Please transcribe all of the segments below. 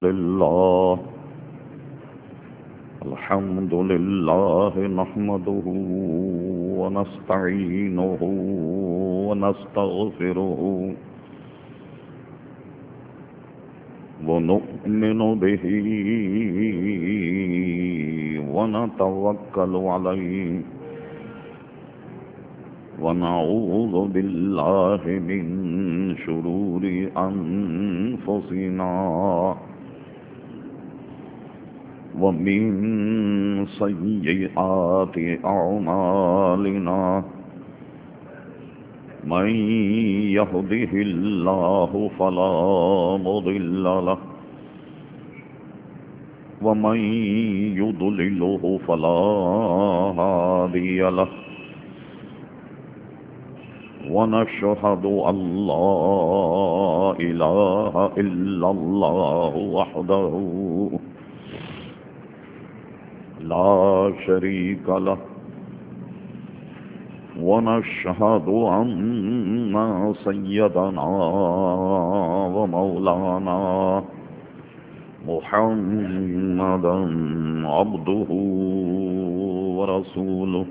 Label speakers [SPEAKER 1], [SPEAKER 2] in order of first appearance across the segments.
[SPEAKER 1] لله الحمد لله نحمده ونستعينه ونستغفره ونؤمن به ونتوكل عليه ونعوذ بالله من شرور أنفسنا ومن سيئات أعمالنا من يهده الله فلا مضل له ومن يضلله فلا هادي له ونشهد أن لا إله إلا الله وحده لا شريك له ونشهد أن سيدنا ومولانا محمدا عبده ورسوله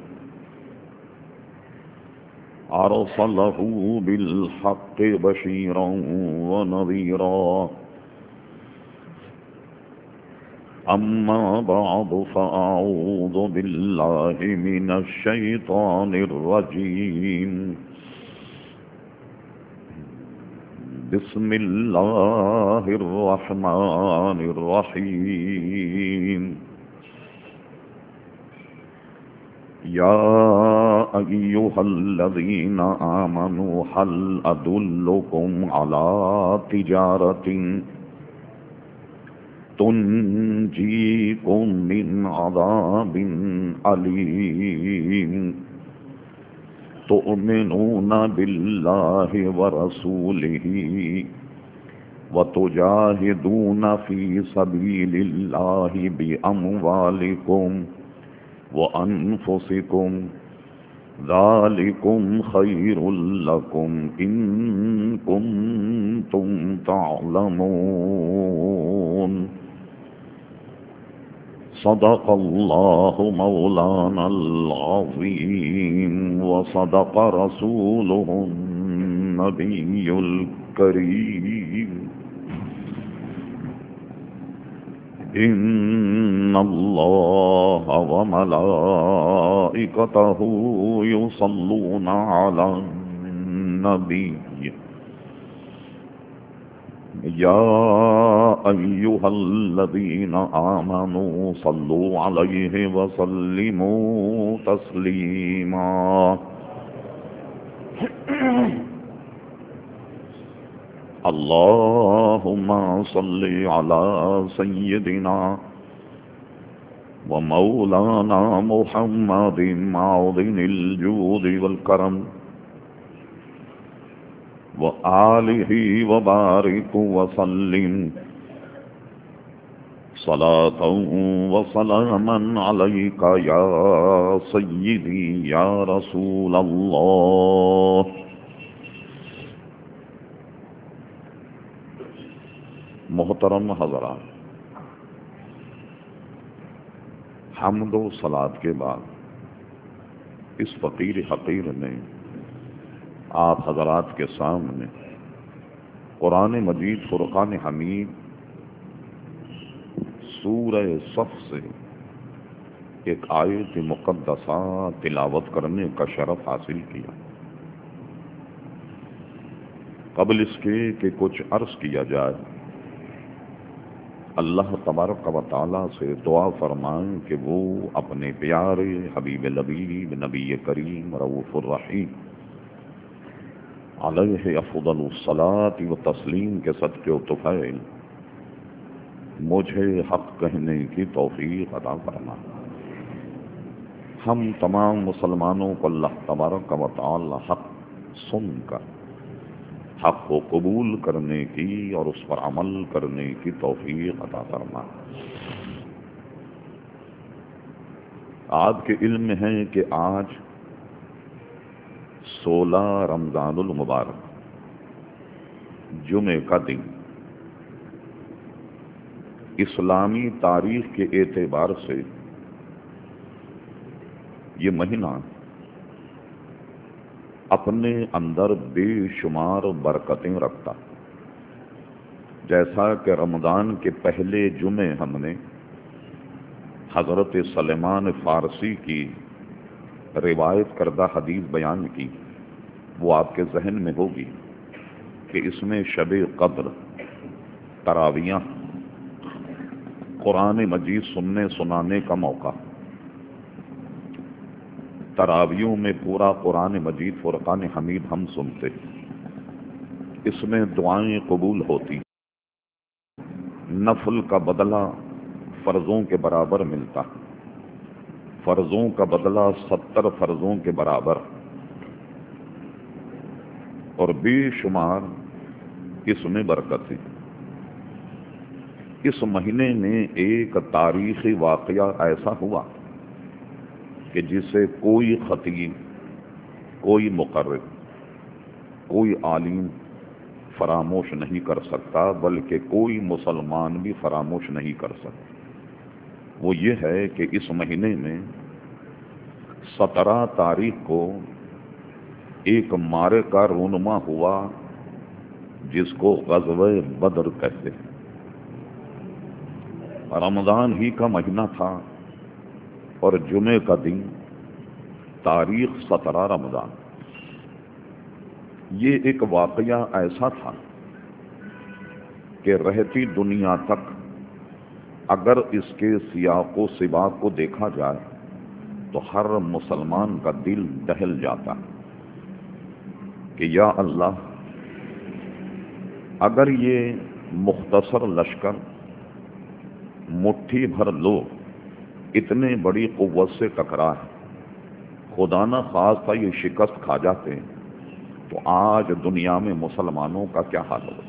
[SPEAKER 1] أرسله بالحق بشيرا ونذيرا أما بعد فأعوذ بالله من الشيطان الرجيم بسم الله الرحمن الرحيم يا أيها الذين آمنوا هل أدلكم على تجارة تنجيكم من عذاب أليم تؤمنون بالله ورسوله وتجاهدون في سبيل الله بأموالكم وأنفسكم ذلكم خير لكم إن كنتم تعلمون صدق الله مولانا العظيم وصدق رسوله النبي الكريم إن الله وملائكته يصلون على النبي يا أيها الذين آمنوا صلوا عليه وسلموا تسليما اللهم صل على سيدنا ومولانا محمد معظم الجود والكرم وآله وبارك وسلم صلاة وسلاما عليك يا سيدي يا رسول الله محترم حضرات، حمد و صلات کے بعد اس فقیر حقیر نے آپ حضرات کے سامنے قرآن مجید فرقان حمید سورہ صف سے ایک آیت مقدسہ تلاوت کرنے کا شرف حاصل کیا۔ قبل اس کے کہ کچھ عرض کیا جائے، اللہ تبارک و تعالیٰ سے دعا فرمائیں کہ وہ اپنے پیارے حبیب لبیب نبی کریم رؤوف الرحیم علیہ افضل الصلاۃ و تسلیم کے صدقے و طفیل مجھے حق کہنے کی توفیق عطا فرمائیں۔ ہم تمام مسلمانوں کو اللہ تبارک و تعالی حق سن کر حق کو قبول کرنے کی اور اس پر عمل کرنے کی توفیق عطا فرمائے۔ آپ کے علم میں ہے کہ آج 16 رمضان المبارک جمعے کا دن اسلامی تاریخ کے اعتبار سے یہ مہینہ اپنے اندر بے شمار برکتیں رکھتا، جیسا کہ رمضان کے پہلے جمعے ہم نے حضرت سلیمان فارسی کی روایت کردہ حدیث بیان کی، وہ آپ کے ذہن میں ہوگی کہ اس میں شب قدر، تراویح، قرآن مجید سننے سنانے کا موقع، تراویوں میں پورا قرآن مجید فرقان حمید ہم سنتے، اس میں دعائیں قبول ہوتی، نفل کا بدلہ فرضوں کے برابر ملتا، فرضوں کا بدلہ 70 فرضوں کے برابر، اور بے شمار اس میں برکت ہے۔ اس مہینے میں ایک تاریخی واقعہ ایسا ہوا کہ جسے کوئی خطیب، کوئی مقرر، کوئی عالم فراموش نہیں کر سکتا، بلکہ کوئی مسلمان بھی فراموش نہیں کر سکتا۔ وہ یہ ہے کہ اس مہینے میں 17 تاریخ کو ایک معرکہ رونما ہوا جس کو غزوہ بدر کہتے ہیں۔ رمضان ہی کا مہینہ تھا اور جمعے کا دن، تاریخ 17 رمضان۔ یہ ایک واقعہ ایسا تھا کہ رہتی دنیا تک اگر اس کے سیاق و سباق کو دیکھا جائے تو ہر مسلمان کا دل دہل جاتا کہ یا اللہ، اگر یہ مختصر لشکر، مٹھی بھر لوگ اتنے بڑی قوت سے ٹکرائے، خدا نہ خواستہ یہ شکست کھا جاتے تو آج دنیا میں مسلمانوں کا کیا حال ہوتا۔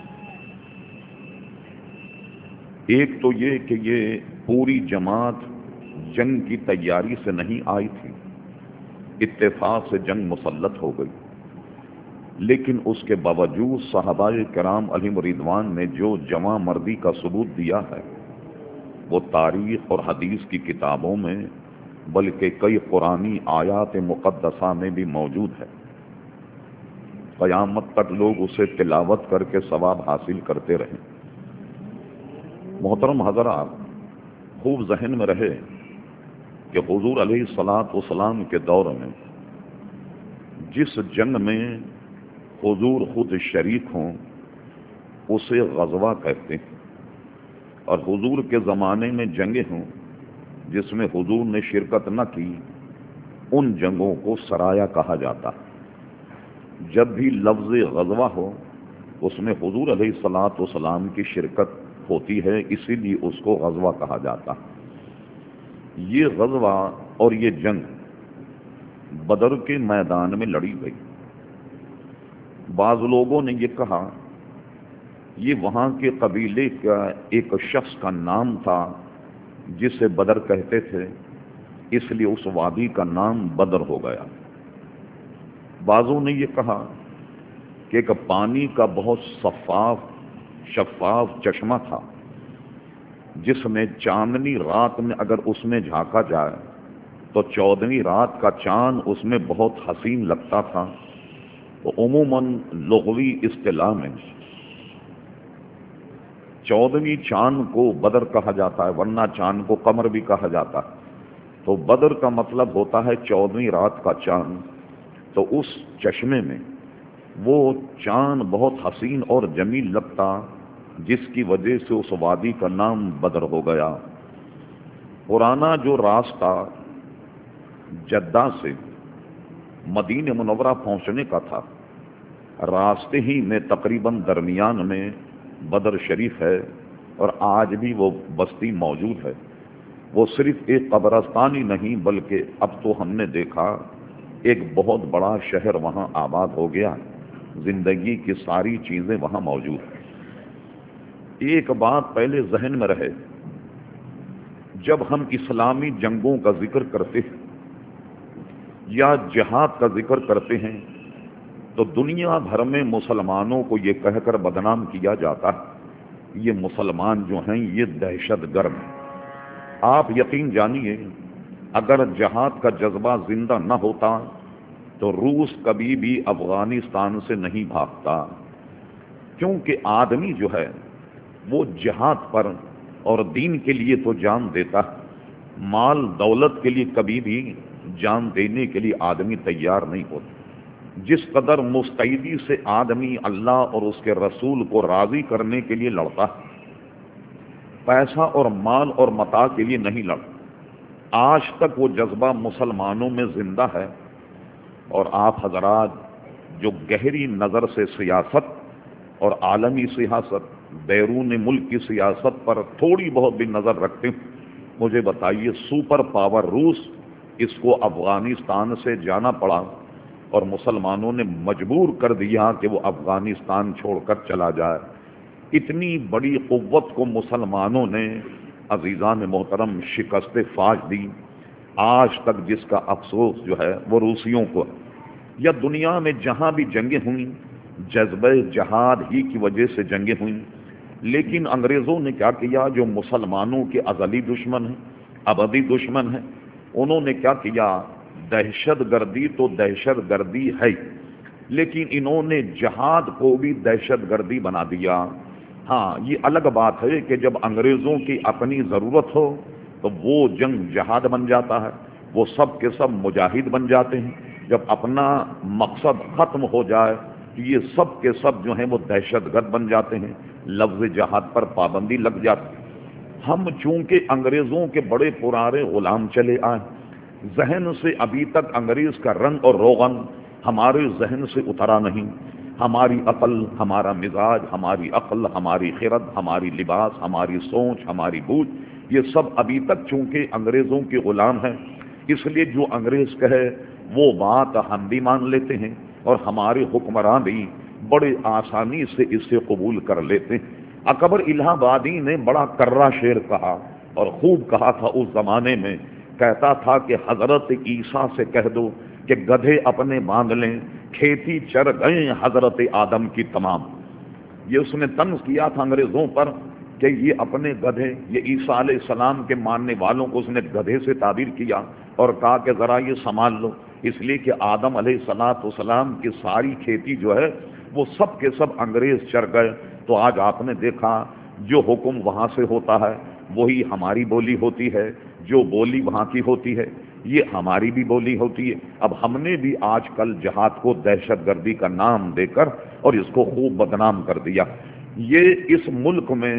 [SPEAKER 1] ایک تو یہ کہ یہ پوری جماعت جنگ کی تیاری سے نہیں آئی تھی، اتفاق سے جنگ مسلط ہو گئی، لیکن اس کے باوجود صحابہ کرام علیہم رضوان نے جو جواں مردی کا ثبوت دیا ہے وہ تاریخ اور حدیث کی کتابوں میں بلکہ کئی قرآنی آیات مقدسہ میں بھی موجود ہے۔ قیامت تک لوگ اسے تلاوت کر کے ثواب حاصل کرتے رہیں۔ محترم حضرات، خوب ذہن میں رہے کہ حضور علیہ الصلاۃ والسلام کے دور میں جس جنگ میں حضور خود شریک ہوں اسے غزوہ کہتے ہیں، اور حضور کے زمانے میں جنگیں ہوں جس میں حضور نے شرکت نہ کی ان جنگوں کو سرایا کہا جاتا۔ جب بھی لفظ غزوہ ہو اس میں حضور علیہ الصلاۃ والسلام کی شرکت ہوتی ہے، اسی لیے اس کو غزوہ کہا جاتا۔ یہ غزوہ اور یہ جنگ بدر کے میدان میں لڑی گئی۔ بعض لوگوں نے یہ کہا یہ وہاں کے قبیلے کا ایک شخص کا نام تھا جسے بدر کہتے تھے، اس لیے اس وادی کا نام بدر ہو گیا۔ بعضوں نے یہ کہا کہ ایک پانی کا بہت شفاف چشمہ تھا جس میں چاندنی رات میں اگر اس میں جھانکا جائے تو 14ویں رات کا چاند اس میں بہت حسین لگتا تھا۔ تو عموماً لغوی اصطلاح میں 14ویں چاند کو بدر کہا جاتا ہے، ورنہ چاند کو قمر بھی کہا جاتا ہے۔ تو بدر کا مطلب ہوتا ہے 14ویں رات کا چاند۔ تو اس چشمے میں وہ چاند بہت حسین اور جمیل لگتا، جس کی وجہ سے اس وادی کا نام بدر ہو گیا۔ پرانا جو راستہ جدہ سے مدینہ منورہ پہنچنے کا تھا، راستے ہی میں تقریباً درمیان میں بدر شریف ہے، اور آج بھی وہ بستی موجود ہے۔ وہ صرف ایک قبرستان ہی نہیں بلکہ اب تو ہم نے دیکھا ایک بہت بڑا شہر وہاں آباد ہو گیا، زندگی کی ساری چیزیں وہاں موجود ہیں۔ ایک بات پہلے ذہن میں رہے، جب ہم اسلامی جنگوں کا ذکر کرتے ہیں یا جہاد کا ذکر کرتے ہیں تو دنیا بھر میں مسلمانوں کو یہ کہہ کر بدنام کیا جاتا ہے یہ مسلمان جو ہیں یہ دہشت گرد ہیں۔ آپ یقین جانیے اگر جہاد کا جذبہ زندہ نہ ہوتا تو روس کبھی بھی افغانستان سے نہیں بھاگتا، کیونکہ آدمی جو ہے وہ جہاد پر اور دین کے لیے تو جان دیتا ہے، مال دولت کے لیے کبھی بھی جان دینے کے لیے آدمی تیار نہیں ہوتا۔ جس قدر مستعدی سے آدمی اللہ اور اس کے رسول کو راضی کرنے کے لیے لڑتا ہے، پیسہ اور مال اور متاع کے لیے نہیں لڑتا، آج تک وہ جذبہ مسلمانوں میں زندہ ہے۔ اور آپ حضرات جو گہری نظر سے سیاست اور عالمی سیاست، بیرون ملک کی سیاست پر تھوڑی بہت بھی نظر رکھتے ہیں، مجھے بتائیے سپر پاور روس، اس کو افغانستان سے جانا پڑا اور مسلمانوں نے مجبور کر دیا کہ وہ افغانستان چھوڑ کر چلا جائے۔ اتنی بڑی قوت کو مسلمانوں نے عزیزان محترم شکست فاش دی۔ آج تک جس کا افسوس جو ہے وہ روسیوں کو ہے۔ یا دنیا میں جہاں بھی جنگیں ہوئیں جذبہ جہاد ہی کی وجہ سے جنگیں ہوئیں، لیکن انگریزوں نے کیا کیا؟ جو مسلمانوں کے ازلی دشمن ہیں، ابدی دشمن ہیں، انہوں نے کیا کیا؟ دہشت گردی تو دہشت گردی ہے، لیکن انہوں نے جہاد کو بھی دہشت گردی بنا دیا۔ ہاں یہ الگ بات ہے کہ جب انگریزوں کی اپنی ضرورت ہو تو وہ جنگ جہاد بن جاتا ہے، وہ سب کے سب مجاہد بن جاتے ہیں۔ جب اپنا مقصد ختم ہو جائے تو یہ سب کے سب جو ہیں وہ دہشت گرد بن جاتے ہیں، لفظ جہاد پر پابندی لگ جاتی۔ ہم چونکہ انگریزوں کے بڑے پرانے غلام چلے آئے، ذہن سے ابھی تک انگریز کا رنگ اور روغن ہمارے ذہن سے اترا نہیں۔ ہماری عقل، ہمارا مزاج، ہماری عقل، ہماری خرد، ہماری لباس، ہماری سوچ، ہماری بوجھ، یہ سب ابھی تک چونکہ انگریزوں کے غلام ہیں، اس لیے جو انگریز کہے وہ بات ہم بھی مان لیتے ہیں اور ہمارے حکمران بھی بڑے آسانی سے اس سے قبول کر لیتے ہیں۔ اکبر الہ آبادی نے بڑا کرہ شعر کہا اور خوب کہا تھا اس زمانے میں، کہتا تھا کہ حضرت عیسیٰ سے کہہ دو کہ گدھے اپنے باندھ لیں، کھیتی چر گئے حضرت آدم کی تمام۔ یہ اس نے طنز کیا تھا انگریزوں پر کہ یہ اپنے گدھے، یہ عیسیٰ علیہ السلام کے ماننے والوں کو اس نے گدھے سے تعبیر کیا اور کہا کہ ذرا یہ سنبھال لو، اس لیے کہ آدم علیہ السلام کی ساری کھیتی جو ہے وہ سب کے سب انگریز چر گئے۔ تو آج آپ نے دیکھا جو حکم وہاں سے ہوتا ہے وہی ہماری بولی ہوتی ہے، جو بولی وہاں کی ہوتی ہے یہ ہماری بھی بولی ہوتی ہے۔ اب ہم نے بھی آج کل جہاد کو دہشت گردی کا نام دے کر اور اس کو خوب بدنام کر دیا۔ یہ اس ملک میں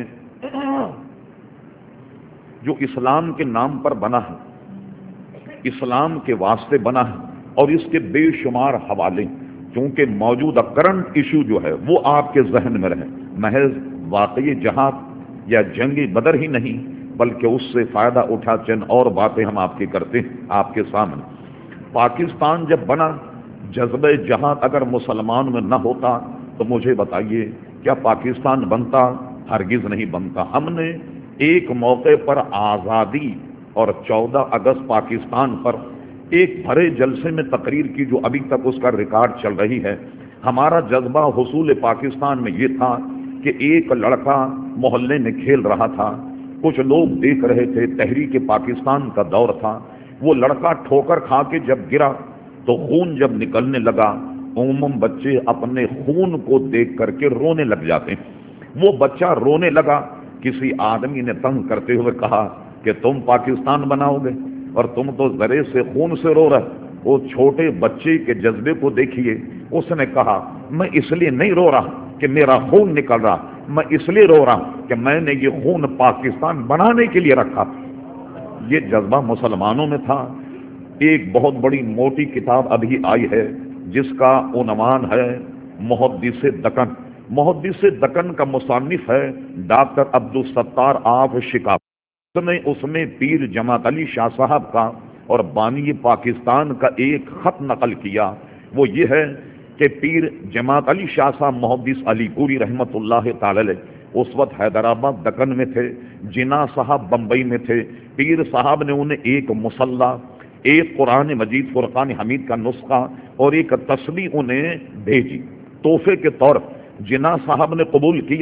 [SPEAKER 1] جو اسلام کے نام پر بنا ہے، اسلام کے واسطے بنا ہے اور اس کے بے شمار حوالے، چونکہ موجودہ کرنٹ ایشو جو ہے وہ آپ کے ذہن میں رہے، محض واقعی جہاد یا جنگ بدر ہی نہیں بلکہ اس سے فائدہ اٹھا چند اور باتیں ہم آپ کی کرتے ہیں آپ کے سامنے۔ پاکستان جب بنا، جذبہ جہاد اگر مسلمان میں نہ ہوتا تو مجھے بتائیے کیا پاکستان بنتا؟ ہرگز نہیں بنتا۔ ہم نے ایک موقع پر آزادی اور 14 اگست پاکستان پر ایک بھرے جلسے میں تقریر کی جو ابھی تک اس کا ریکارڈ چل رہی ہے۔ ہمارا جذبہ حصول پاکستان میں یہ تھا کہ ایک لڑکا محلے میں کھیل رہا تھا، کچھ لوگ دیکھ رہے تھے، تحریک پاکستان کا دور تھا، وہ لڑکا ٹھوکر کھا کے جب گرا تو خون جب نکلنے لگا، عموماً بچے اپنے خون کو دیکھ کر کے رونے لگ جاتے ہیں۔ وہ بچہ رونے لگا، کسی آدمی نے تنگ کرتے ہوئے کہا کہ تم پاکستان بناؤ گے اور تم تو ذرے سے خون سے رو رہے۔ وہ چھوٹے بچے کے جذبے کو دیکھیے، اس نے کہا میں اس لیے نہیں رو رہا کہ میرا خون نکل رہا، میں اس لیے رو رہا کہ میں نے یہ خون پاکستان بنانے کے لیے رکھا۔ یہ جذبہ مسلمانوں میں تھا۔ ایک بہت بڑی موٹی کتاب ابھی آئی ہے جس کا عنوان ہے محدث دکن۔ محدث دکن کا مصنف ہے ڈاکٹر عبدالستار آف شکاف۔ اس میں پیر جماعت علی شاہ صاحب کا اور بانی پاکستان کا ایک خط نقل کیا، وہ یہ ہے کہ پیر جماعت علی شاہ صاحب محدث علی پوری رحمت اللہ تعالی علیہ اس وقت حیدرآباد دکن میں تھے، جناح صاحب بمبئی میں تھے۔ پیر صاحب نے انہیں ایک مصلح، ایک قرآن مجید فرقان حمید کا نسخہ اور ایک تسبیح انہیں بھیجی تحفے کے طور۔ جناح صاحب نے قبول کیا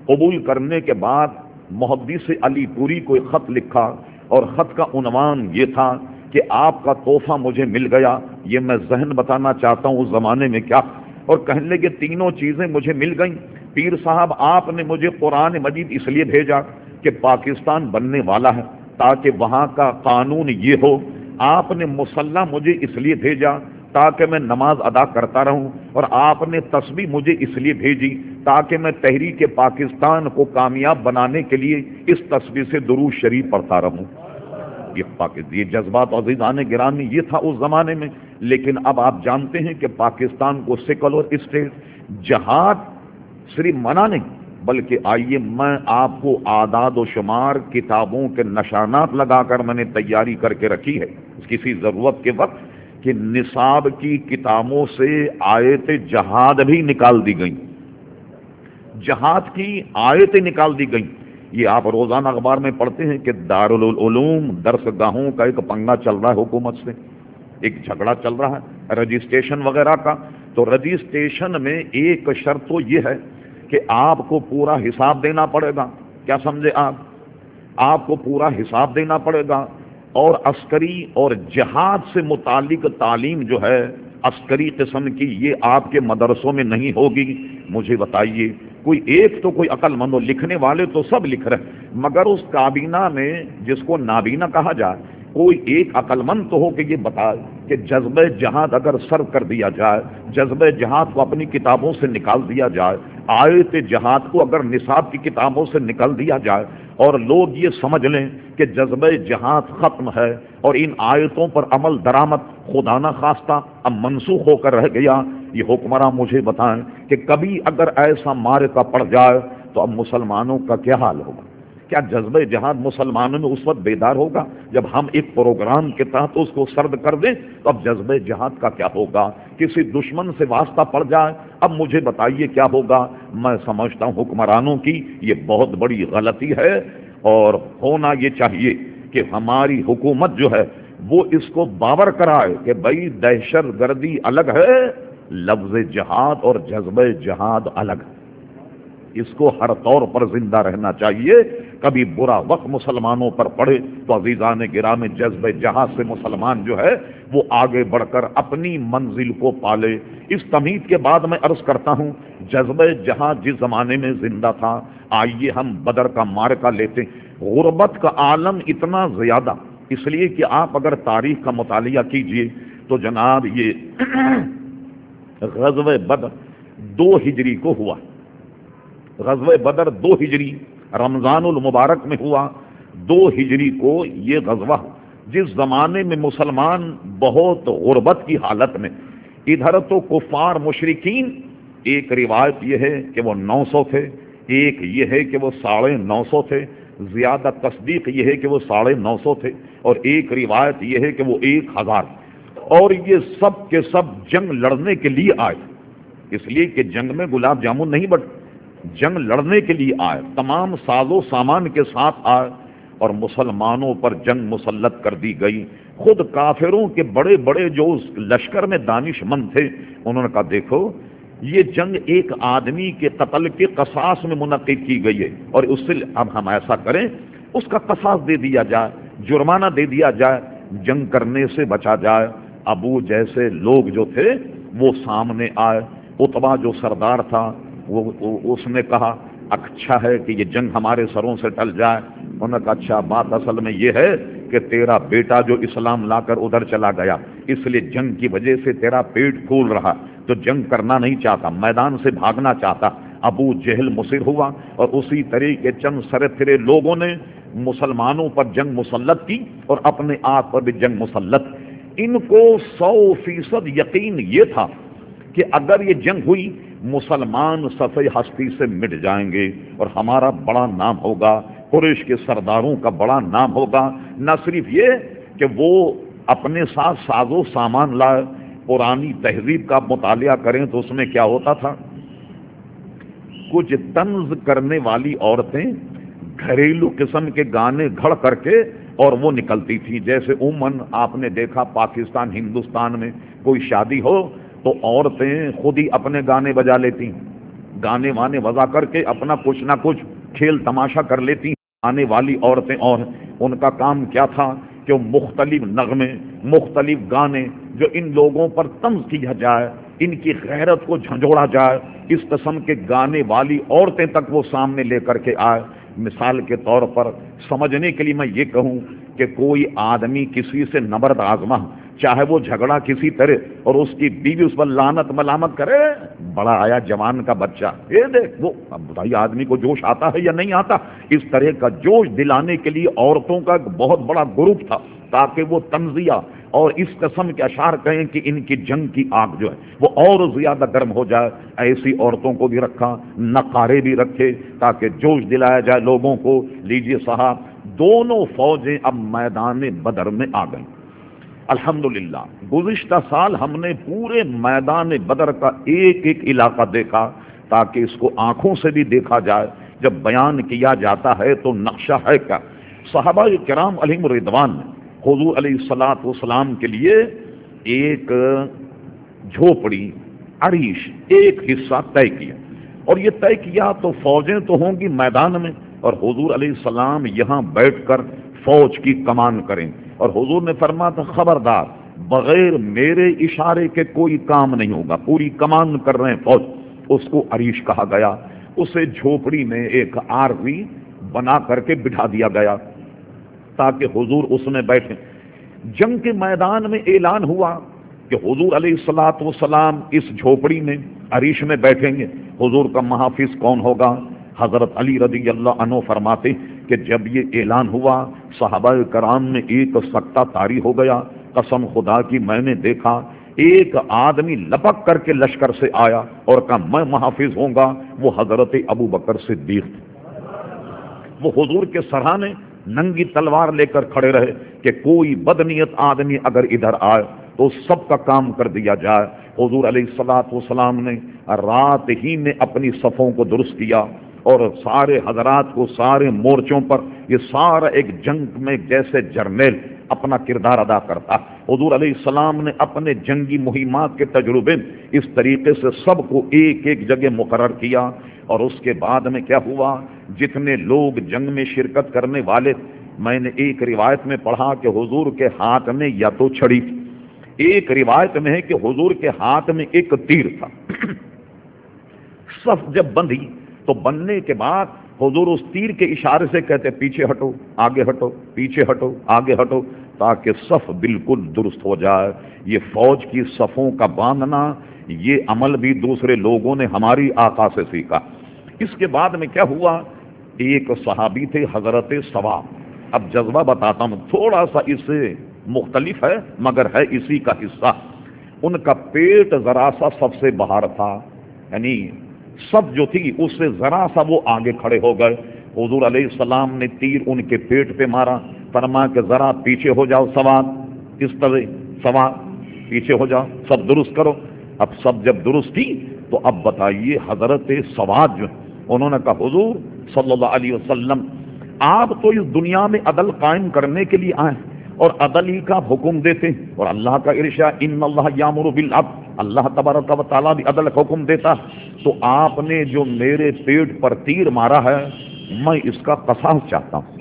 [SPEAKER 1] قبول کرنے کے بعد محدث علی پوری کو ایک خط لکھا اور خط کا عنوان یہ تھا کہ آپ کا تحفہ مجھے مل گیا، یہ میں ذہن بتانا چاہتا ہوں اس زمانے میں کیا، اور کہنے لگے تینوں چیزیں مجھے مل گئیں۔ پیر صاحب آپ نے مجھے قرآن مجید اس لیے بھیجا کہ پاکستان بننے والا ہے تاکہ وہاں کا قانون یہ ہو، آپ نے مسلح مجھے اس لیے بھیجا تاکہ میں نماز ادا کرتا رہوں، اور آپ نے تسبیح مجھے اس لیے بھیجی تاکہ میں تحریک پاکستان کو کامیاب بنانے کے لیے اس تسبیح سے درود شریف پڑھتا رہوں۔ یہ جذبات عزیزان گرامی یہ تھا اس زمانے میں، لیکن اب آپ جانتے ہیں کہ پاکستان کو سیکولر اسٹیٹ، جہاد صرف منع نہیں، بلکہ آئیے میں آپ کو اعداد و شمار کتابوں کے نشانات لگا کر میں نے تیاری کر کے رکھی ہے کسی ضرورت کے وقت، کہ نصاب کی کتابوں سے آیت جہاد بھی نکال دی گئیں، جہاد کی آیتیں نکال دی گئیں۔ یہ آپ روزانہ اخبار میں پڑھتے ہیں کہ دارالعلوم درس گاہوں کا ایک پنگا چل رہا ہے، حکومت سے ایک جھگڑا چل رہا ہے رجسٹریشن وغیرہ کا، تو رجسٹریشن میں ایک شرط تو یہ ہے کہ آپ کو پورا حساب دینا پڑے گا۔ کیا سمجھے آپ کو پورا حساب دینا پڑے گا، اور عسکری اور جہاد سے متعلق تعلیم جو ہے عسکری قسم کی یہ آپ کے مدرسوں میں نہیں ہوگی۔ مجھے بتائیے کوئی ایک تو کوئی عقل مند، لکھنے والے تو سب لکھ رہے، مگر اس کابینہ میں جس کو نابینا کہا جائے کوئی ایک عقل مند تو ہو کہ یہ بتائے کہ جذبہ جہاد اگر سر کر دیا جائے، جذبہ جہاد کو اپنی کتابوں سے نکال دیا جائے، آیت جہاد کو اگر نصاب کی کتابوں سے نکال دیا جائے اور لوگ یہ سمجھ لیں کہ جذبہ جہاد ختم ہے اور ان آیتوں پر عمل درآمد خدا نہ خواستہ اب منسوخ ہو کر رہ گیا، یہ حکمراں مجھے بتائیں کہ کبھی اگر ایسا معرکہ پڑ جائے تو اب مسلمانوں کا کیا حال ہوگا؟ کیا جذبہ جہاد مسلمانوں میں اس وقت بیدار ہوگا جب ہم ایک پروگرام کے تحت اس کو سرد کر دیں؟ تو اب جذبہ جہاد کا کیا ہوگا؟ کسی دشمن سے واسطہ پڑ جائے، اب مجھے بتائیے کیا ہوگا؟ میں سمجھتا ہوں حکمرانوں کی یہ بہت بڑی غلطی ہے، اور ہونا یہ چاہیے کہ ہماری حکومت جو ہے وہ اس کو باور کرائے کہ بھائی دہشت گردی الگ ہے، لفظ جہاد اور جذبہ جہاد الگ ہے، اس کو ہر طور پر زندہ رہنا چاہیے۔ کبھی برا وقت مسلمانوں پر پڑے تو عزیزان گرامی جذبہ جہاد سے مسلمان جو ہے وہ آگے بڑھ کر اپنی منزل کو پالے۔ اس تمہید کے بعد میں عرض کرتا ہوں جذبہ جہاد جس زمانے میں زندہ تھا، آئیے ہم بدر کا معرکہ لیتے ہیں۔ غربت کا عالم اتنا زیادہ، اس لیے کہ آپ اگر تاریخ کا مطالعہ کیجئے تو جناب یہ غزوہ بدر 2 ہجری کو ہوا، غزوہ بدر 2 ہجری رمضان المبارک میں ہوا، 2 ہجری کو یہ غزوہ، جس زمانے میں مسلمان بہت غربت کی حالت میں، ادھر تو کفار مشرکین، ایک روایت یہ ہے کہ وہ 900 تھے، ایک یہ ہے کہ وہ 950 تھے، زیادہ تصدیق یہ ہے کہ وہ 950 تھے، اور ایک روایت یہ ہے کہ وہ 1000، اور یہ سب کے سب جنگ لڑنے کے لیے آئے، اس لیے کہ جنگ میں گلاب جامن نہیں بٹ، جنگ لڑنے کے لیے آئے، تمام ساز و سامان کے ساتھ آئے، اور مسلمانوں پر جنگ مسلط کر دی گئی۔ خود کافروں کے بڑے بڑے جو اس لشکر میں دانش مند تھے انہوں نے کہا دیکھو یہ جنگ ایک آدمی کے قتل کے قصاص میں منعقد کی گئی ہے، اور اس سے اب ہم ایسا کریں اس کا قصاص دے دیا جائے، جرمانہ دے دیا جائے، جنگ کرنے سے بچا جائے۔ ابو جیسے لوگ جو تھے وہ سامنے آئے، عتبہ جو سردار تھا اس نے کہا اچھا ہے کہ یہ جنگ ہمارے سروں سے ٹل جائے۔ انہوں نے کہا اچھا بات اصل میں یہ ہے کہ تیرا بیٹا جو اسلام لا کر ادھر چلا گیا، اس لیے جنگ کی وجہ سے تیرا پیٹ پھول رہا، تو جنگ کرنا نہیں چاہتا، میدان سے بھاگنا چاہتا۔ ابو جہل مصر ہوا، اور اسی طریقے چند سرے تھرے لوگوں نے مسلمانوں پر جنگ مسلط کی اور اپنے آپ پر بھی جنگ مسلط۔ ان کو 100% یقین یہ تھا کہ اگر یہ جنگ ہوئی مسلمان صفحہ ہستی سے مٹ جائیں گے اور ہمارا بڑا نام ہوگا، قریش کے سرداروں کا بڑا نام ہوگا۔ نہ صرف یہ کہ وہ اپنے ساتھ ساز و سامان لائے، پرانی تہذیب کا مطالعہ کریں تو اس میں کیا ہوتا تھا، کچھ طنز کرنے والی عورتیں گھریلو قسم کے گانے گھڑ کر کے اور وہ نکلتی تھی، جیسے عموماً آپ نے دیکھا پاکستان ہندوستان میں کوئی شادی ہو تو عورتیں خود ہی اپنے گانے بجا لیتی، گانے وانے وضع کر کے اپنا کچھ نہ کچھ کھیل تماشا کر لیتی. آنے والی عورتیں اور ان کا کام کیا تھا کہ وہ مختلف نغمے، مختلف گانے جو ان لوگوں پر طنز کیا جائے، ان کی غیرت کو جھنجھوڑا جائے، اس قسم کے گانے والی عورتیں تک وہ سامنے لے کر کے آئے. مثال کے طور پر سمجھنے کے لیے میں یہ کہوں کہ کوئی آدمی کسی سے نبرد آزما، چاہے وہ جھگڑا کسی طرح اور اس کی بیوی اس پر لعنت ملامت کرے، بڑا آیا جوان کا بچہ، یہ دیکھ وہ، اب بتائیے آدمی کو جوش آتا ہے یا نہیں آتا؟ اس طرح کا جوش دلانے کے لیے عورتوں کا ایک بہت بڑا گروپ تھا تاکہ وہ تنزیہ اور اس قسم کے اشعار کہیں کہ ان کی جنگ کی آگ جو ہے وہ اور زیادہ گرم ہو جائے. ایسی عورتوں کو بھی رکھا، نقارے بھی رکھے تاکہ جوش دلایا جائے لوگوں کو. لیجئے صاحب، دونوں فوجیں اب میدان بدر میں آ گئیں. الحمدللہ گزشتہ سال ہم نے پورے میدان بدر کا ایک ایک علاقہ دیکھا تاکہ اس کو آنکھوں سے بھی دیکھا جائے. جب بیان کیا جاتا ہے تو نقشہ ہے کیا. صحابہ کرام علیہم رضوان نے حضور علیہ الصلوۃ والسلام کے لیے ایک جھوپڑی، عریش، ایک حصہ طے کیا، اور یہ طے کیا تو فوجیں تو ہوں گی میدان میں اور حضور علیہ السلام یہاں بیٹھ کر فوج کی کمان کریں. اور حضور نے فرمایا تھا خبردار، بغیر میرے اشارے کے کوئی کام نہیں ہوگا، پوری کمان کر رہے ہیں فوج. اس کو عریش کہا گیا. اسے جھوپڑی میں ایک عارضی بنا کر کے بٹھا دیا گیا تاکہ حضور اس میں بیٹھیں. جنگ کے میدان میں اعلان ہوا کہ حضور علیہ الصلوۃ والسلام اس جھوپڑی میں، عریش میں بیٹھیں گے. حضور کا محافظ کون ہوگا؟ حضرت علی رضی اللہ عنہ فرماتے کہ جب یہ اعلان ہوا صحابہ کرام میں ایک سکتہ طاری ہو گیا. قسم خدا کی میں نے دیکھا ایک آدمی لپک کر کے لشکر سے آیا اور کہا میں محافظ ہوں گا. وہ حضرت ابو بکر صدیق تھے. وہ حضور کے سرہانے ننگی تلوار لے کر کھڑے رہے کہ کوئی بدنیت آدمی اگر ادھر آئے تو سب کا کام کر دیا جائے. حضور علیہ الصلوۃ والسلام نے رات ہی میں اپنی صفوں کو درست کیا اور سارے حضرات کو سارے مورچوں پر، یہ سارا ایک جنگ میں جیسے جرنیل اپنا کردار ادا کرتا. حضور علیہ السلام نے اپنے جنگی مہمات کے تجربے اس طریقے سے سب کو ایک ایک جگہ مقرر کیا. اور اس کے بعد میں کیا ہوا، جتنے لوگ جنگ میں شرکت کرنے والے، میں نے ایک روایت میں پڑھا کہ حضور کے ہاتھ میں یا تو چھڑی تھی، ایک روایت میں ہے کہ حضور کے ہاتھ میں ایک تیر تھا. صف جب بندھی تو بننے کے بعد حضور اس تیر کے اشارے سے کہتے پیچھے ہٹو، آگے ہٹو، پیچھے ہٹو، آگے ہٹو، تاکہ صف بالکل درست ہو جائے. یہ فوج کی صفوں کا باندھنا، یہ عمل بھی دوسرے لوگوں نے ہماری آقا سے سیکھا. اس کے بعد میں کیا ہوا، ایک صحابی تھے حضرت سوا. اب جذبہ بتاتا ہوں، تھوڑا سا اس سے مختلف ہے مگر ہے اسی کا حصہ. ان کا پیٹ ذرا سا سب سے باہر تھا، یعنی سب جو تھی اس سے ذرا سا وہ آگے کھڑے ہو گئے. حضور علیہ السلام نے تیر ان کے پیٹ پہ مارا، فرمایا کہ ذرا پیچھے ہو جاؤ سواد، اس طرح سواد پیچھے ہو جاؤ، سب درست کرو. اب سب جب درست کی تو اب بتائیے حضرت سواد جو انہوں نے کہا حضور صلی اللہ علیہ وسلم آپ تو اس دنیا میں عدل قائم کرنے کے لیے آئے اور عدل ہی کا حکم دیتے ہیں، اور اللہ کا ارشاد ان اللہ یامر بالعدل، اللہ تبارک و تعالیٰ بھی عدل کا حکم دیتا. تو آپ نے جو میرے پیٹ پر تیر مارا ہے میں اس کا قصاص چاہتا ہوں،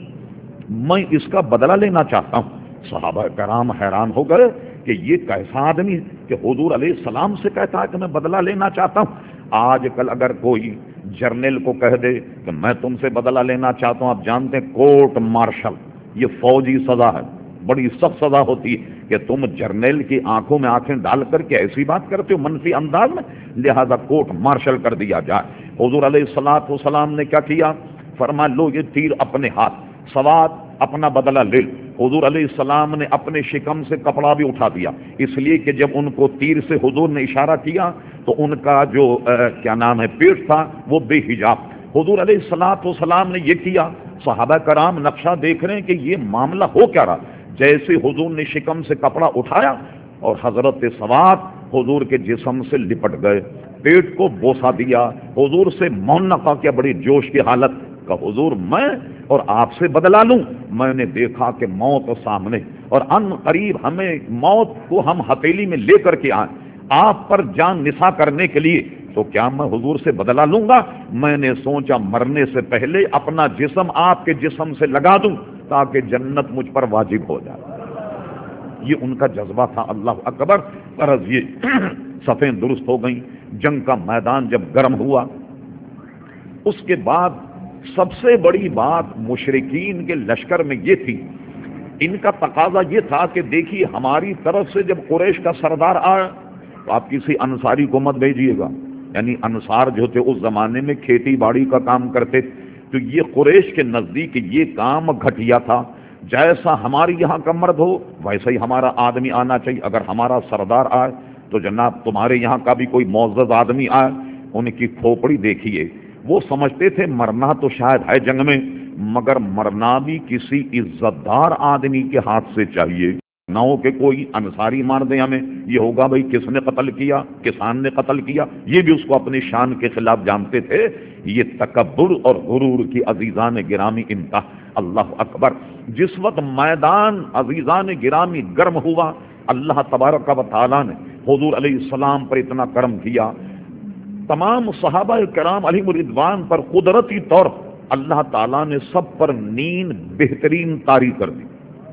[SPEAKER 1] میں اس کا بدلہ لینا چاہتا ہوں. صحابہ کرام حیران ہو گئے کہ یہ کیسا آدمی کہ حضور علیہ السلام سے کہتا ہے کہ میں بدلہ لینا چاہتا ہوں. آج کل اگر کوئی جرنیل کو کہہ دے کہ میں تم سے بدلہ لینا چاہتا ہوں، آپ جانتے ہیں کورٹ مارشل، یہ فوجی سزا ہے، بڑی سخت سزا ہوتی ہے کہ تم جرنیل کی آنکھوں میں آنکھیں ڈال کر کے ایسی بات کرتے ہو منفی انداز میں، لہذا کورٹ مارشل کر دیا جائے. حضور علیہ الصلوۃ والسلام نے کیا کیا، فرمایا لو یہ تیر اپنے ہاتھ، سواد اپنا بدلہ لے. حضور علیہ السلام نے اپنے شکم سے کپڑا بھی اٹھا دیا، اس لیے کہ جب ان کو تیر سے حضور نے اشارہ کیا تو ان کا جو کیا نام ہے پیٹ تھا وہ بے حجاب. حضور علیہ الصلوۃ والسلام نے یہ کیا. صحابہ کرام نقشہ دیکھ رہے ہیں کہ یہ معاملہ ہو کیا رہا. جیسے حضور نے شکم سے کپڑا اٹھایا اور حضرت سواد حضور کے جسم سے لپٹ گئے، پیٹ کو بوسا دیا. حضور سے معانقہ کیا بڑی جوش کی حالت کہ حضور میں اور آپ سے بدلہ لوں. میں نے دیکھا کہ موت سامنے اور ان قریب ہمیں موت کو ہم ہتھیلی میں لے کر کے آئیں آپ پر جان نثار کرنے کے لیے. تو تو کیا میں حضور سے بدلہ لوں گا؟ میں نے سوچا مرنے سے پہلے اپنا جسم آپ کے جسم سے لگا دوں تاکہ جنت مجھ پر واجب ہو جائے۔ یہ ان کا جذبہ تھا۔ اللہ اکبر۔ غرض یہ صفیں درست ہو گئیں، جنگ کا میدان جب گرم ہوا، اس کے بعد سب سے بڑی بات مشرکین کے لشکر میں یہ تھی، ان کا تقاضا یہ تھا کہ دیکھیے ہماری طرف سے جب قریش کا سردار آیا تو آپ کسی انصاری کو مت بھیجیے گا، یعنی انصار جو تھے اس زمانے میں کھیتی باڑی کا کام کرتے تھے، تو یہ قریش کے نزدیک یہ کام گھٹیا تھا۔ جیسا ہمارے یہاں کا مرد ہو ویسا ہی ہمارا آدمی آنا چاہیے۔ اگر ہمارا سردار آئے تو جناب تمہارے یہاں کا بھی کوئی معزز آدمی آئے، ان کی کھوپڑی دیکھیے۔ وہ سمجھتے تھے مرنا تو شاید ہے جنگ میں، مگر مرنا بھی کسی عزت دار آدمی کے ہاتھ سے چاہیے، نہ ہو کہ کوئی انصاری مار دے ہمیں، یہ ہوگا بھائی کس نے قتل کیا، کسان نے قتل کیا، یہ بھی اس کو اپنی شان کے خلاف جانتے تھے۔ یہ تکبر اور غرور کی عزیزان گرامی انتہا۔ اللہ اکبر۔ جس وقت میدان عزیزان گرامی گرم ہوا، اللہ تبارک و تعالیٰ نے حضور علیہ السلام پر اتنا کرم کیا، تمام صحابہ کرام علیہ رضوان پر قدرتی طور اللہ تعالیٰ نے سب پر نیند بہترین طاری کر دی،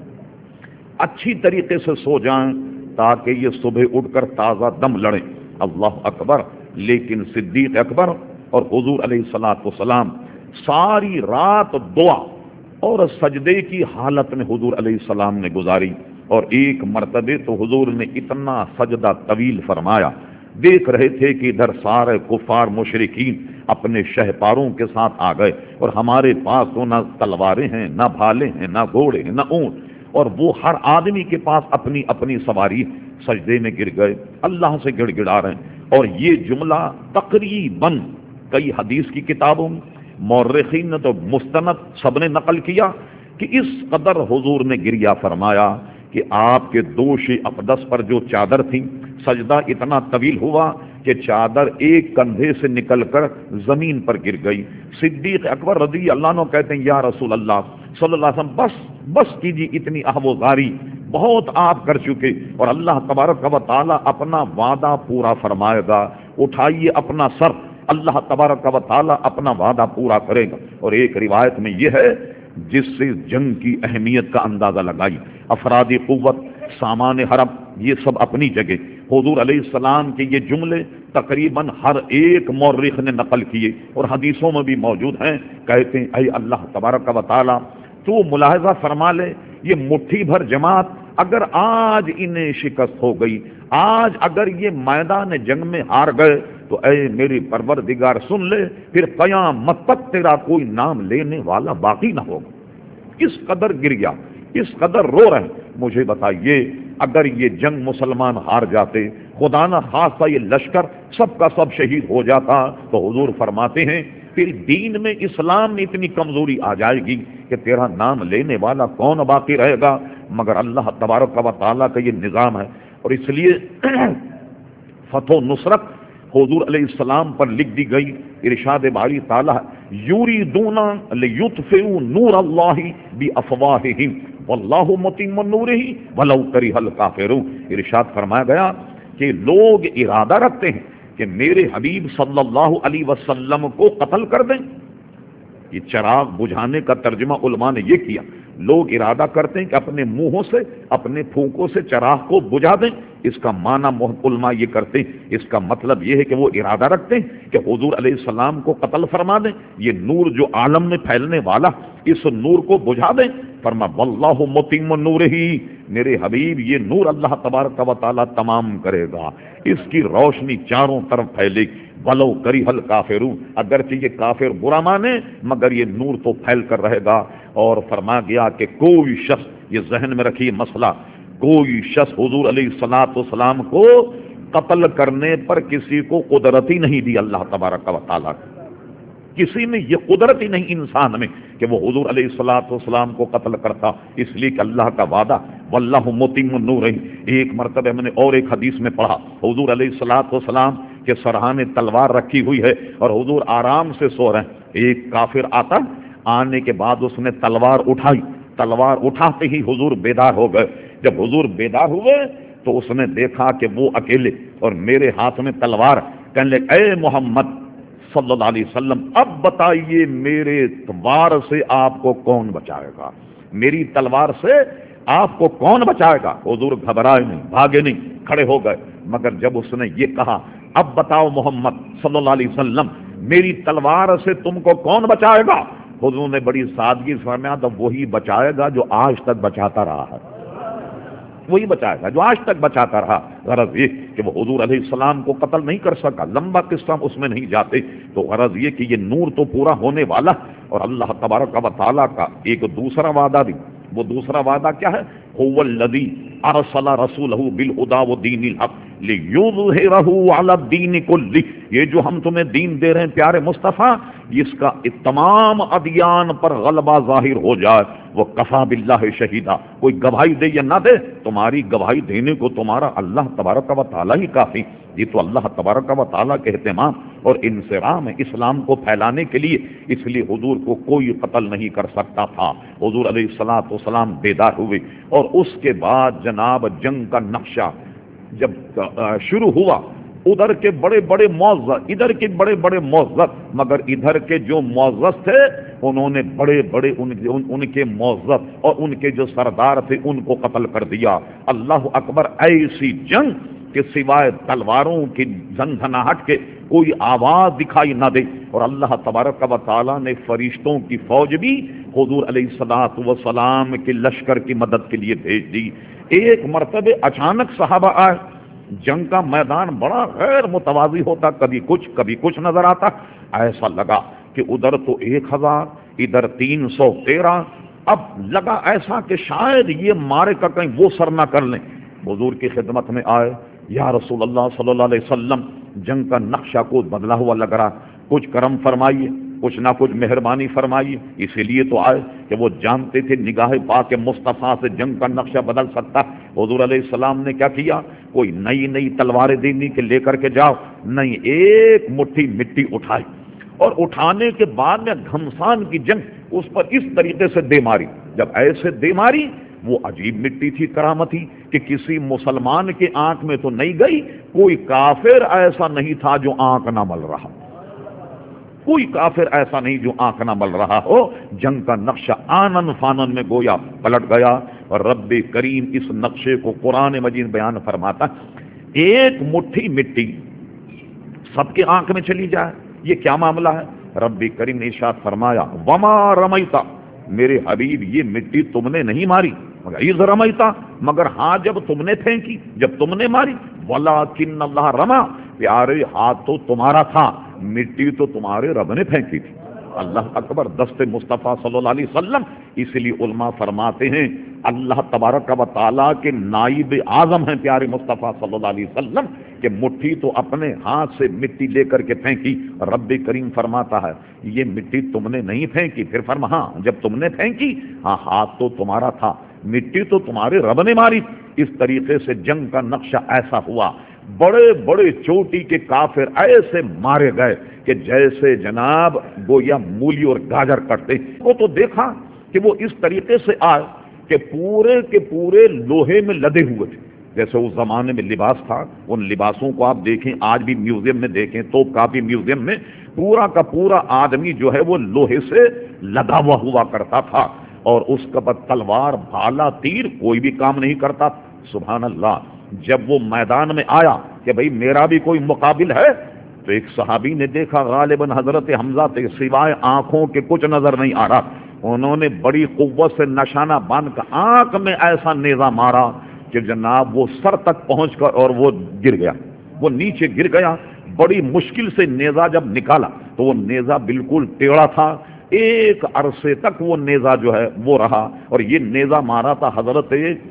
[SPEAKER 1] اچھی طریقے سے سو جائیں تاکہ یہ صبح اٹھ کر تازہ دم لڑیں۔ اللہ اکبر۔ لیکن صدیق اکبر اور حضور علیہ الصلوۃ والسلام ساری رات دعا اور سجدے کی حالت میں حضور علیہ السلام نے گزاری، اور ایک مرتبہ تو حضور نے اتنا سجدہ طویل فرمایا، دیکھ رہے تھے کہ ادھر سارے کفار مشرکین اپنے شہپاروں کے ساتھ آ گئے، اور ہمارے پاس تو نہ تلواریں ہیں، نہ بھالے ہیں، نہ گھوڑے ہیں، نہ اونٹ، اور وہ ہر آدمی کے پاس اپنی اپنی سواری، سجدے میں گر گئے، اللہ سے گڑ گڑا رہے ہیں۔ اور یہ جملہ تقریباً کئی حدیث کی کتابوں میں، مورخین نے تو مستند سب نے نقل کیا کہ اس قدر حضور نے گریہ فرمایا کہ آپ کے دوش اقدس پر جو چادر تھی، سجدہ اتنا طویل ہوا کہ چادر ایک کندھے سے نکل کر زمین پر گر گئی۔ صدیق اکبر رضی اللہ عنہ کہتے ہیں یا رسول اللہ صلی اللہ علیہ وسلم بس کیجیے، اتنی احوازاری بہت آپ کر چکے، اور اللہ تبارک و تعالیٰ اپنا وعدہ پورا فرمائے گا، اٹھائیے اپنا سر، اللہ تبارک و تعالیٰ اپنا وعدہ پورا کرے گا۔ اور ایک روایت میں یہ ہے جس سے جنگ کی اہمیت کا اندازہ لگائی، افرادی قوت، سامان حرب، یہ سب اپنی جگہ، حضور علیہ السلام کے یہ جملے تقریباً ہر ایک مورخ نے نقل کیے اور حدیثوں میں بھی موجود ہیں۔ کہتے ہیں اے اللہ تبارک و تعالیٰ تو ملاحظہ فرما لے، یہ مٹھی بھر جماعت اگر آج انہیں شکست ہو گئی، آج اگر یہ میدان جنگ میں ہار گئے، تو اے میری پروردگار سن لے، پھر قیامت تک تیرا کوئی نام لینے والا باقی نہ ہوگا۔ اس قدر گر گیا، اس قدر رو رہے ہیں۔ مجھے بتائیے اگر یہ جنگ مسلمان ہار جاتے، خدا نہ خاصہ یہ لشکر سب کا سب شہید ہو جاتا، تو حضور فرماتے ہیں پھر دین میں اسلام میں اتنی کمزوری آ جائے گی کہ تیرا نام لینے والا کون باقی رہے گا؟ مگر اللہ تبارک و تعالیٰ کا یہ نظام ہے، اور اس لیے فتح و نصرت حضور علیہ السلام پر لکھ دی گئی۔ ارشاد باری تعالیٰ یریدون لیطفئوا نور اللہ بافواہہم واللہ متم نورہ ولو کرہ الکافرون۔ ارشاد فرمایا گیا کہ لوگ ارادہ رکھتے ہیں کہ میرے حبیب صلی اللہ علیہ وسلم کو قتل کر دیں۔ یہ چراغ بجھانے کا ترجمہ علماء نے یہ کیا، لوگ ارادہ کرتے ہیں کہ اپنے منہوں سے، اپنے پھونکوں سے چراغ کو بجھا دیں۔ اس کا معنی علماء یہ کرتے ہیں، اس کا مطلب یہ ہے کہ وہ ارادہ رکھتے ہیں کہ حضور علیہ السلام کو قتل فرما دیں، یہ نور جو عالم میں پھیلنے والا اس نور کو بجھا دیں۔ فرما واللہ متم نورہ، میرے حبیب یہ نور اللہ تبارک و تعالیٰ تمام کرے گا، اس کی روشنی چاروں طرف پھیلے گی۔ ولو کرہ الکافرون، اگرچہ یہ کافر برا مانے مگر یہ نور تو پھیل کر رہے گا۔ اور فرما گیا کہ کوئی شخص، یہ ذہن میں رکھیے مسئلہ، کوئی شخص حضور علیہ الصلوۃ والسلام کو قتل کرنے پر کسی کو قدرت ہی نہیں دی اللہ تبارک و تعالیٰ، کسی میں یہ قدرت ہی نہیں انسان میں کہ وہ حضور علیہ الصلوۃ والسلام کو قتل کرتا، اس لیے کہ اللہ کا وعدہ واللہ متم نورہ۔ ایک مرتبہ میں نے اور ایک حدیث میں پڑھا، حضور علیہ الصلوۃ والسلام کے سرہانے تلوار رکھی ہوئی ہے اور حضور آرام سے سو رہے ہیں، ایک کافر آتا، آنے کے بعد اس نے تلوار اٹھائی، تلوار اٹھاتے ہی حضور بیدار ہو گئے۔ جب حضور بیدار ہوئے تو اس نے دیکھا کہ وہ اکیلے اور میرے ہاتھ میں تلوار، کہنے لگے اے محمد صلی اللہ علیہ وسلم اب بتائیے میرے تلوار سے آپ کو کون بچائے گا، میری تلوار سے آپ کو کون بچائے گا؟ حضور گھبرائے نہیں، بھاگے نہیں، کھڑے ہو گئے، مگر جب اس نے یہ کہا اب بتاؤ محمد صلی اللہ علیہ وسلم میری تلوار سے تم کو کون بچائے گا، حضور نے بڑی سادگی سے فرمایا تو وہی بچائے گا جو آج تک بچاتا رہا ہے، وہی بچائے گا جو آج تک بچاتا رہا۔ غرض یہ کہ وہ حضور علیہ السلام کو قتل نہیں کر سکا، لمبا قصہ اس میں نہیں جاتے، تو غرض یہ کہ یہ نور تو پورا ہونے والا، اور اللہ تبارک و تعالیٰ کا ایک دوسرا وعدہ بھی، وہ دوسرا وعدہ کیا ہے؟ هو الذی ارسل رسولہ بالہدی ودین الحق لیظہرہ علی الدین کلہ، یہ جو ہم تمہیں دین دے رہے ہیں پیارے مصطفیٰ، اس کا تمام ادیان پر غلبہ ظاہر ہو جائے، وہ کفا باللہ شہیدہ، کوئی گواہی دے یا نہ دے، تمہاری گواہی دینے کو تمہارا اللہ تبارک و تعالیٰ ہی کافی۔ یہ تو اللہ تبارک و تعالیٰ کے اہتمام اور انصرام ہے اسلام کو پھیلانے کے لیے، اس لیے حضور کو کوئی قتل نہیں کر سکتا تھا۔ حضور علیہ الصلوۃ والسلام بیدار ہوئے، اور اس کے بعد جناب جنگ کا نقشہ جب شروع ہوا، ادھر کے بڑے بڑے معزز، ادھر کے بڑے بڑے معزز، مگر ادھر کے جو معزز تھے انہوں نے بڑے بڑے ان کے معزز اور ان کے جو سردار تھے ان کو قتل کر دیا۔ اللہ اکبر، ایسی جنگ کہ سوائے تلواروں کی جھنجھناہٹ کے کوئی آواز دکھائی نہ دے، اور اللہ تبارک و تعالیٰ نے فرشتوں کی فوج بھی حضور علیہ الصلوۃ والسلام کے لشکر کی مدد کے لیے بھیج دی۔ ایک مرتبہ اچانک صحابہ آئے، جنگ کا میدان بڑا غیر متوازی ہوتا، کبھی کچھ نظر آتا، ایسا لگا کہ ادھر تو 1000 ادھر 313، اب لگا ایسا کہ شاید یہ مارے کا کہیں وہ سر نہ کر لیں۔ حضور کی خدمت میں آئے، یا رسول اللہ صلی اللہ علیہ وسلم جنگ کا نقشہ کو بدلا ہوا لگ رہا، کچھ کرم فرمائیے، کچھ نہ کچھ مہربانی فرمائیے۔ اسی لیے تو آئے کہ وہ جانتے تھے نگاہ پاک مصطفیٰ سے جنگ کا نقشہ بدل سکتا۔ حضور علیہ السلام نے کیا کیا؟ کوئی نئی تلواریں دینی کے لے کر کے جاؤ، نہیں، ایک مٹھی مٹی اٹھائی، اور اٹھانے کے بعد میں گھمسان کی جنگ اس پر اس طریقے سے دے ماری۔ جب ایسے دے ماری، وہ عجیب مٹی تھی، کرامت تھی کہ کسی مسلمان کے آنکھ میں تو نہیں گئی، کوئی کافر ایسا نہیں تھا جو آنکھ نہ مل رہا، کوئی کافر ایسا نہیں جو آنکھ نہ مل رہا ہو۔ جنگ کا نقشہ آنن فانن میں گویا پلٹ گیا، اور رب کریم اس نقشے کو قرآن مجید بیان فرماتا، ایک مٹھی مٹی سب کے آنکھ میں چلی جائے، یہ کیا معاملہ ہے؟ رب کریم نے ارشاد فرمایا وما رمیتا، میرے حبیب یہ مٹی تم نے نہیں ماری، مگر اذ رمیتا، مگر ہاں جب تم نے پھینکی، جب تم نے ماری، ولکن اللہ رما، پیارے ہاتھ تو تمہارا تھا، مٹی تو تمہارے رب نے پھینکی تھی۔ اللہ اکبر، دست مصطفیٰ صلی اللہ علیہ وسلم۔ اس لیے علماء فرماتے ہیں اللہ تبارک و تعالیٰ کے نائب اعظم ہیں پیارے مصطفیٰ صلی اللہ علیہ وسلم، کہ مٹھی تو اپنے ہاتھ سے مٹی لے کر کے پھینکی، رب کریم فرماتا ہے یہ مٹی تم نے نہیں پھینکی، پھر فرما ہاں جب تم نے پھینکی، ہاں ہاتھ تو تمہارا تھا، مٹی تو تمہارے رب نے ماری۔ اس طریقے سے جنگ کا نقشہ ایسا ہوا، بڑے بڑے چوٹی کے کافر ایسے مارے گئے کہ جیسے جناب گویا مولی اور گاجر کٹتے۔ وہ تو دیکھا کہ وہ اس طریقے سے آئے کہ پورے کے پورے لوہے میں لدے ہوئے تھے، جیسے اس زمانے میں لباس تھا، ان لباسوں کو آپ دیکھیں، آج بھی میوزیم میں دیکھیں، توپ کاپی میوزیم میں پورا کا پورا آدمی جو ہے وہ لوہے سے لدا ہوا کرتا تھا، اور اس کا بعد تلوار، بھالا، تیر کوئی بھی کام نہیں کرتا۔ سبحان اللہ، جب وہ میدان میں آیا کہ بھئی میرا بھی کوئی مقابل ہے، تو ایک صحابی نے دیکھا غالباً حضرت حمزہ تھے، سوائے آنکھوں کے کچھ نظر نہیں آ رہا، انہوں نے بڑی قوت سے نشانہ باندھ کر آنکھ میں ایسا نیزہ مارا کہ جناب وہ سر تک پہنچ کر اور وہ گر گیا، وہ نیچے گر گیا۔ بڑی مشکل سے نیزہ جب نکالا تو وہ نیزہ بالکل ٹیڑھا تھا، ایک عرصے تک وہ نیزہ جو ہے وہ رہا، اور یہ نیزہ مارا تھا حضرت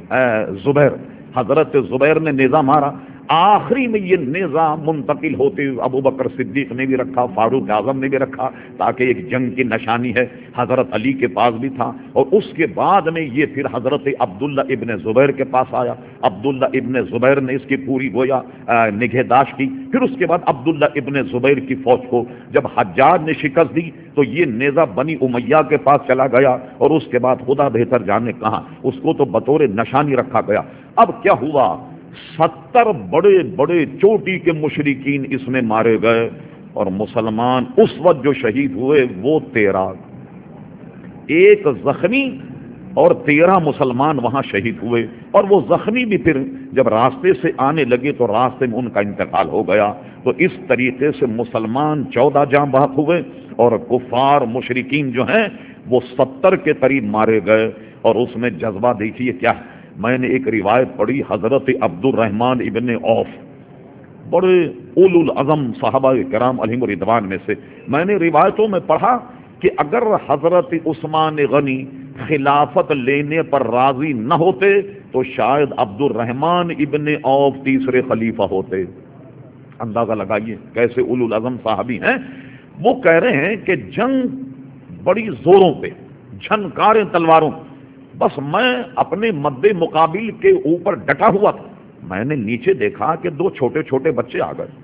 [SPEAKER 1] زبیر نے نیزہ مارا۔ آخری میں یہ نیزہ منتقل ہوتے ابو بکر صدیق نے بھی رکھا، فاروق اعظم نے بھی رکھا، تاکہ ایک جنگ کی نشانی ہے، حضرت علی کے پاس بھی تھا، اور اس کے بعد میں یہ پھر حضرت عبداللہ ابن زبیر کے پاس آیا، عبداللہ ابن زبیر نے اس کی پوری گویا نگہداشت کی۔ پھر اس کے بعد عبداللہ ابن زبیر کی فوج کو جب حجاج نے شکست دی تو یہ نیزہ بنی امیہ کے پاس چلا گیا، اور اس کے بعد خدا بہتر جانے کہاں اس کو تو بطور نشانی رکھا گیا۔ اب کیا ہوا؟ 70 بڑے بڑے چوٹی کے مشرکین اس میں مارے گئے، اور مسلمان اس وقت جو شہید ہوئے وہ 13، ایک زخمی اور 13 مسلمان وہاں شہید ہوئے، اور وہ زخمی بھی پھر جب راستے سے آنے لگے تو راستے میں ان کا انتقال ہو گیا۔ تو اس طریقے سے مسلمان 14 جاں بحق ہوئے، اور کفار مشرکین جو ہیں وہ 70 کے قریب مارے گئے۔ اور اس میں جذبہ دیکھیے کیا ہے۔ میں نے ایک روایت پڑھی حضرت عبد الرحمن ابن عوف، بڑے اولو العزم صحابہ کرام علیہم رضوان میں سے، میں نے روایتوں میں پڑھا کہ اگر حضرت عثمان غنی خلافت لینے پر راضی نہ ہوتے تو شاید عبد الرحمن ابن عوف تیسرے خلیفہ ہوتے۔ اندازہ لگائیے کیسے اولو العزم صحابی ہیں۔ وہ کہہ رہے ہیں کہ جنگ بڑی زوروں پہ، جھنکاریں تلواروں، بس میں اپنے مد مقابل کے اوپر ڈٹا ہوا تھا۔ میں نے نیچے دیکھا کہ 2 چھوٹے چھوٹے بچے آ گئے،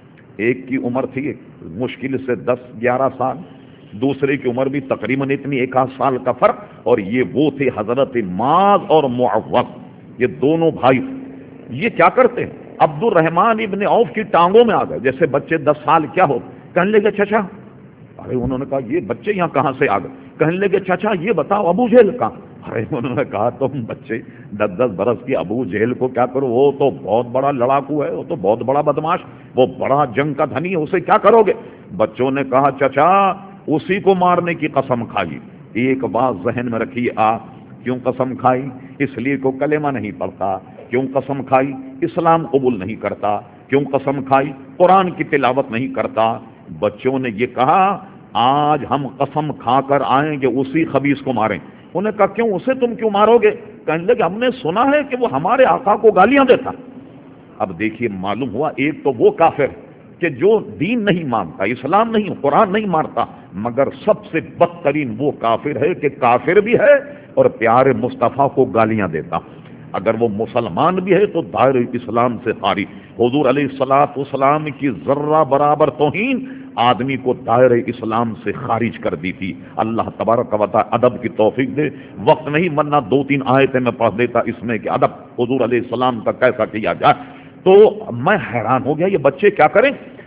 [SPEAKER 1] ایک کی عمر تھی مشکل سے 10-11 سال، دوسرے کی عمر بھی تقریباً اتنی 1 سال کا فرق، اور یہ وہ تھے حضرت معاذ اور معوذ، یہ دونوں بھائی تھے۔ یہ کیا کرتے ہیں، عبد الرحمن ابن عوف کی ٹانگوں میں آ گئے، جیسے بچے 10 سال کیا ہو، کہنے لگے چچا، ارے انہوں نے کہا یہ بچے یہاں کہاں سے آ گئے، کہنے لگے چچا یہ بتاؤ ابو جہل کہاں، ارے انہوں نے کہا تم بچے 10-10 برس کی ابو جہل کو کیا کرو، وہ تو بہت بڑا لڑاکو ہے، وہ تو بہت بڑا بدماش، وہ بڑا جنگ کا دھنی ہے، اسے کیا کرو گے۔ بچوں نے کہا چچا اسی کو مارنے کی قسم کھائی۔ ایک بات ذہن میں رکھیے، کیوں قسم کھائی، اس لیے کو کلمہ نہیں پڑھتا، کیوں قسم کھائی، اسلام قبول نہیں کرتا، کیوں قسم کھائی، قرآن کی تلاوت نہیں کرتا۔ بچوں نے یہ کہا آج ہم قسم کھا کر آئیں گے اسی خبیث کو ماریں۔ انہوں نے کہا کیوں، اسے تم کیوں مارو گے، کہنے لگے ہم نے سنا ہے کہ وہ ہمارے آقا کو گالیاں دیتا۔ اب دیکھیے معلوم ہوا ایک تو وہ کافر کہ جو دین نہیں مانتا، اسلام نہیں، قرآن نہیں مانتا، مگر سب سے بدترین وہ کافر ہے کہ کافر بھی ہے اور پیارے مصطفیٰ کو گالیاں دیتا۔ اگر وہ مسلمان بھی ہے تو دائرہ اسلام سے خارج۔ حضور علیہ الصلوۃ والسلام کی ذرہ برابر توہین آدمی کو دائرہ اسلام سے خارج کر دی تھی۔ اللہ تبارک و تعالی ادب کی توفیق دے۔ وقت نہیں ورنہ 2-3 آیتیں میں پڑھ دیتا اس میں کہ ادب حضور علیہ السلام کا کیسا کیا جائے۔ تو میں حیران ہو گیا یہ بچے کیا کریں۔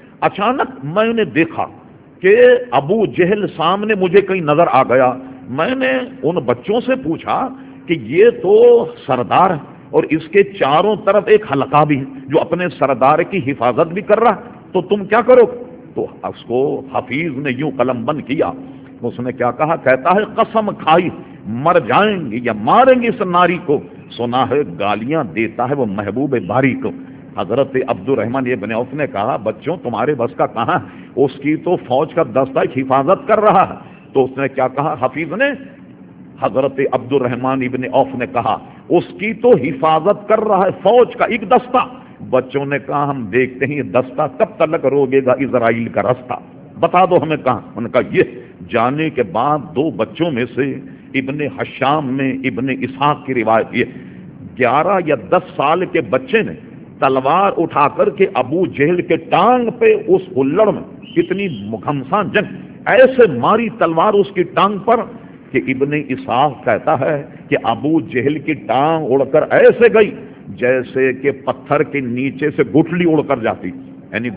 [SPEAKER 1] اچانک میں نے دیکھا کہ ابو جہل سامنے مجھے کہیں نظر آ گیا۔ میں نے ان بچوں سے پوچھا کہ یہ تو سردار ہے اور اس کے چاروں طرف ایک حلقہ بھی ہے جو اپنے سردار کی حفاظت بھی کر رہا، تو تم کیا کرو؟ تو اس کو حفیظ نے یوں قلم بند کیا، اس نے کیا کہا، کہتا ہے قسم کھائی مر جائیں گے یا ماریں گے اس ناری کو، سنا ہے گالیاں دیتا ہے وہ محبوب باری کو۔ حضرت عبد الرحمن ابن عوف نے کہا بچوں تمہارے بس کا کہاں، اس کی تو فوج کا دستہ حفاظت کر رہا ہے۔ تو اس نے کیا کہا، حفیظ نے، حضرت عبد الرحمن ابن عوف نے کہا اس کی تو حفاظت کر رہا ہے فوج کا ایک دستہ۔ بچوں نے کہا ہم دیکھتے ہیں یہ دستہ کب تک روکے گا اسرائیل کا رستہ، بتا دو ہمیں کہاں۔ انہوں نے کہا یہ جانے کے بعد 2 بچوں میں سے ابن حشام نے ابن اسحاق کی روایت یہ 11 یا 10 سال کے بچے نے تلوار اٹھا کر کے ابو جہل کے ٹانگ پہ اس ہلڑ میں کتنی گھمسان جنگ ایسے ماری تلوار اس کی ٹانگ پر کہ ابن اسحاق کہتا ہے کہ ابو جہل کی ٹانگ اڑ کر ایسے گئی جیسے کہ پتھر کے نیچے سے گٹھلی اڑ کر جاتی، یعنی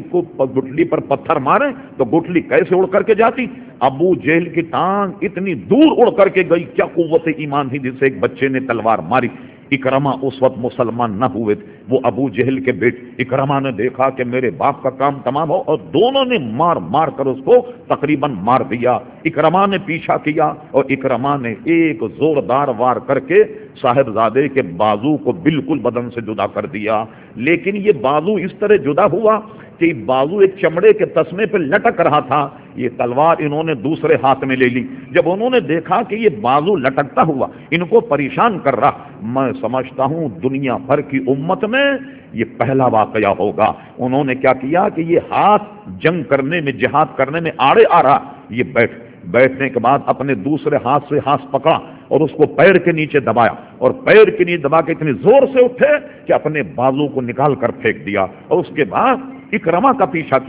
[SPEAKER 1] گٹھلی پر پتھر مارے تو گٹھلی کیسے اڑ کر کے جاتی، ابو جہل کی ٹانگ اتنی دور اڑ کر کے گئی۔ کیا قوت ایمان تھی جسے ایک بچے نے تلوار ماری۔ اکرما اس وقت مسلمان نہ ہوئے، وہ ابو جہل کے بیٹے اکرما نے دیکھا کہ میرے باپ کا کام تمام ہو، اور دونوں نے مار مار کر اس کو تقریباً مار دیا۔ اکرما نے پیچھا کیا اور اکرما نے ایک زوردار وار کر کے صاحبزادے کے بازو کو بالکل بدن سے جدا کر دیا، لیکن یہ بازو اس طرح جدا ہوا کہ بازو ایک چمڑے کے تسمے پہ لٹک رہا تھا۔ یہ تلوار انہوں نے دوسرے ہاتھ میں لے لی۔ جب انہوں نے دیکھا کہ یہ بازو لٹکتا ہوا ان کو پریشان کر رہا، میں سمجھتا ہوں دنیا بھر کی امت میں یہ پہلا واقعہ ہوگا۔ انہوں نے کیا کیا کہ یہ ہاتھ جنگ کرنے میں، جہاد کرنے میں آڑے آ رہا، یہ بیٹھنے کے بعد اپنے دوسرے ہاتھ سے ہاتھ پکڑا اور اس کو پیر کے نیچے دبایا، اور پیر کے نیچے دبا کے اتنی زور سے اٹھے کہ اپنے بازو کو نکال کر پھینک دیا، اور اس کے بعد اکرما کا پیچھا کیا۔